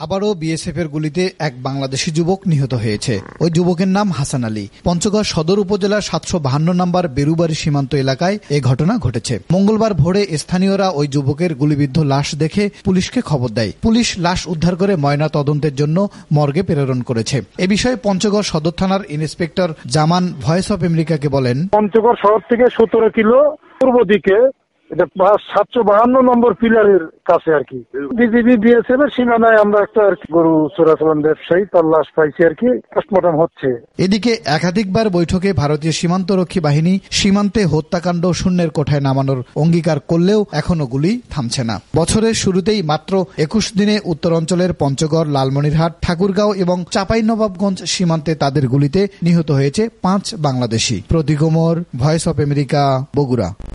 আবারও বিএসএফ এর গুলিতে এক বাংলাদেশি যুবক নিহত হয়েছে। ওই যুবকের নাম হাসান আলী। পঞ্চগড় সদর উপজেলার 752 নম্বর বেরুবাড়ি সীমান্ত এলাকায় এ ঘটনা ঘটেছে। মঙ্গলবার ভোরে স্থানীয়রা ওই যুবকের গুলিবিদ্ধ লাশ দেখে পুলিশকে খবর দেয়। পুলিশ লাশ উদ্ধার করে ময়না তদন্তের জন্য মর্গে প্রেরণ করেছে। এ বিষয়ে পঞ্চগড় সদর থানার ইন্সপেক্টর জামান ভয়েস অফ আমেরিকাকে বলেন, পঞ্চগড় শহর থেকে 17 কিলো পূর্ব দিকে এটা 752 নম্বর পিলারের কাছে আর কি বিজিবি বিএসএফ এর সীমানায় আমরা একটা গরু চোরাচালান ব্যবসায়ী তার লাশ পাইছি আর কি, পোস্টমর্টম হচ্ছে। এদিকে একাধিকবার বৈঠকে ভারতীয় সীমান্তরক্ষী বাহিনী সীমান্তে হত্যাকাণ্ড শূন্যের কোঠায় নামানোর অঙ্গীকার করলেও এখনো গুলি থামছে না। বছরের শুরুতেই মাত্র 21 দিনে উত্তরাঞ্চলের পঞ্চগড়, লালমনিরহাট, ঠাকুরগাঁও এবং চাঁপাইনবাবগঞ্জ সীমান্তে তাদের গুলিতে নিহত হয়েছে 5 Bangladeshi. Prateek Omar, voice of America, Bogura.